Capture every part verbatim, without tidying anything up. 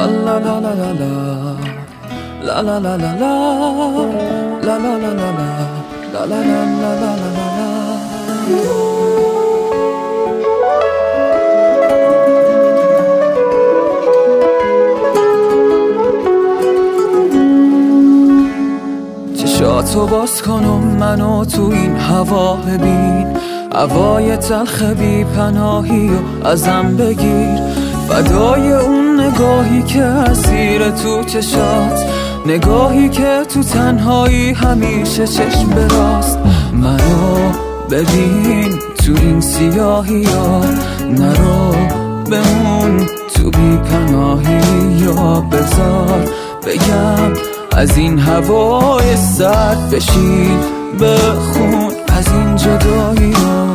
la la la la la la la la la la la la la la la la la la la. چشاتو باز کنم منو تو این هوا ببین، هوای تلخ بی پناهی و ازم بگیر، فدای اون نگاهی که اسیر تو چشات، نگاهی که تو تنهایی همیشه چشم براست. منو ببین تو این سیاهی ها، نرو بمون تو بی پناهی یا بذار بگم از این هوای سرد بشین بخون از این جدایی ها.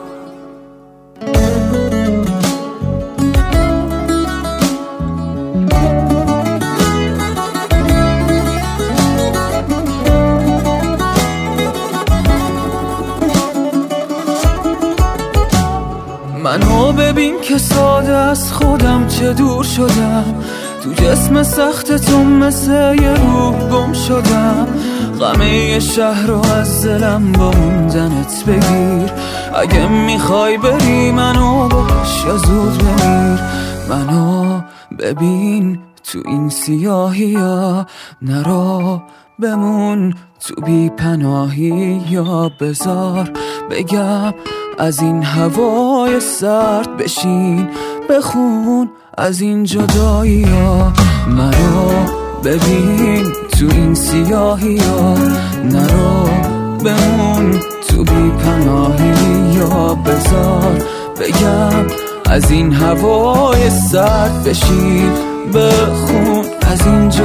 منو ببین که ساده از خودم چه دور شدم، تو جسم سخت تو مثل یه روح گم شدم. غمه شهر رو از دلم با موندنت بگیر، اگه میخوای بری منو باش یا زود بمیر. منو ببین تو این سیاهی ها، نرو بمون تو بی پناهی یا بذار بگم از این هوای سرد بشین بخون از این جدایی ها. منو ببین تو این سیاهی ها، نرو بمون تو بی پناهی یا بذار بگم از این هوای سرد بشین بخون از این